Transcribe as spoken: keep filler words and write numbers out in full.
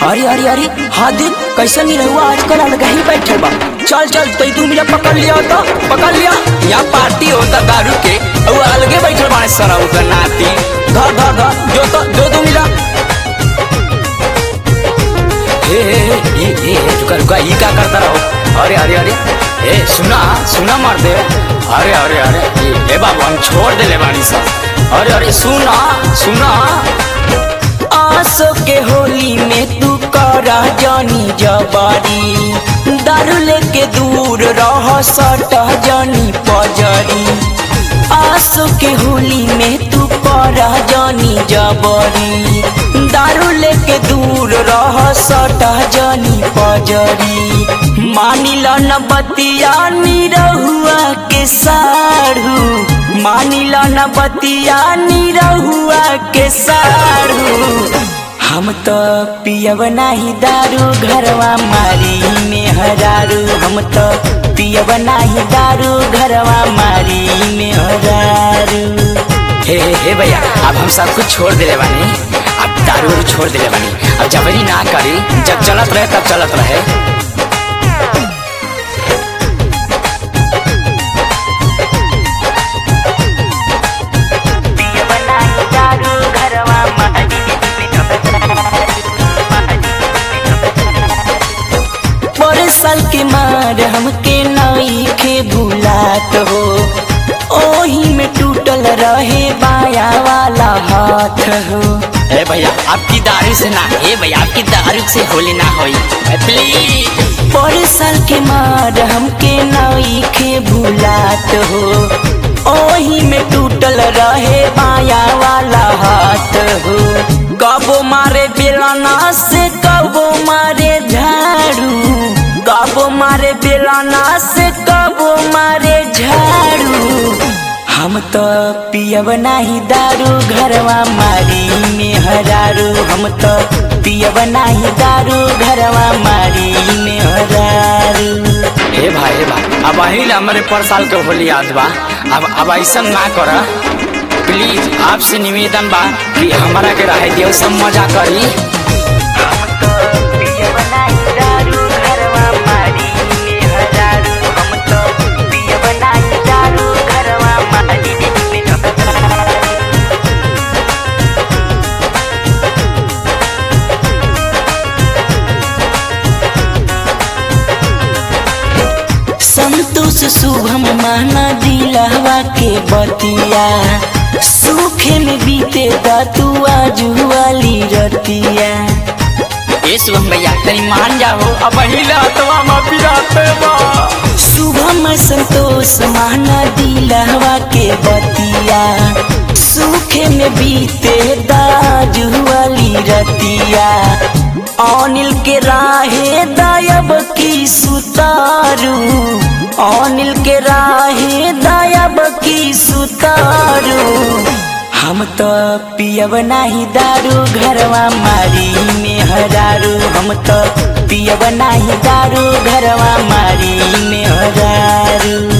अरे अरे अरे हाँ दिन कैसे नहीं रहुआ आजकल अलग ही बैठे बा। चल चल तो तू मिला पकड़ लिया तो पकड़ लिया। यहाँ पार्टी होता दारू के वो अलगे बैठे बाने सरा उधर नाती घर घर घर जो तो जो तू मिला। हे हे हे ये ये रुका रुका ये क्या करता रहो। अरे अरे अरे ए सुना सुना मार दे। अरे अरे अरे ए बाबू हम छोड़ दे ले बानी सा। अरे अरे सुना सुना आसो के होली में तू करा जानी जबारी दारू लेके दूर रह सट जानी पजरी। आसो के होली में तू करा जानी जबारी दारू लेके दूर रह सट जानी पजरी। मानिला न बतिया निरहुआ के साढ़ू मानिला न बतिया निरहुआ के साढ़ू। हम तो पियब नाही दारू घरवा मारी में हरारू। हम तो पियब नाही दारू घरवा मारी में हरारू। हे हे हे भैया अब हम सब कुछ छोड़ दे बानी। अब दारू छोड़ दे बानी। अब जबरी ना करी जब चलत रहे तब चलत रहे। साल के मार हमके नई के भूलात हो ओही में टूटल रहे बाया वाला हाथ हो। ए भैया आपकी दारू से ना ए भैया आपकी दारू से होली ना होई प्लीज। पर साल के मार हमके नई के भूलात हो ओही में टूटल रहे बाया वाला हाथ हो। कबो मारे बेलना से कबो मारे झाड़ू कबो मारे बेलना से कबो मारे झाड़ू। हम तो पियब नाही दारू घरवा मारी में हरारू। हम तो पियब नाही दारू घरवा मारी में हरारू। हे भाई हे भाई अब अही हमारे पर साल के होली याद बा। अब अब ऐसा ना कर प्लीज आपसे निवेदन बा कि हमारा के रह दियो सब मजा करी। संतोष शुभम माना दिलवा के बतिया सूखे में बीते दातुआ जुआली रतिया। ए शुभम भैया तनी मान जाओ अब शुभम संतोष माना दिलवा के बतिया सूखे में बीते दाजुआली रतिया। अनिल के राहे दायब की सुतारू अनिल के राहे दायब की सुतारू। हम तो पियब नाही दारू घरवा मारी में हरारू। हम तो पियब नाही दारू घरवा मारी में हरारू।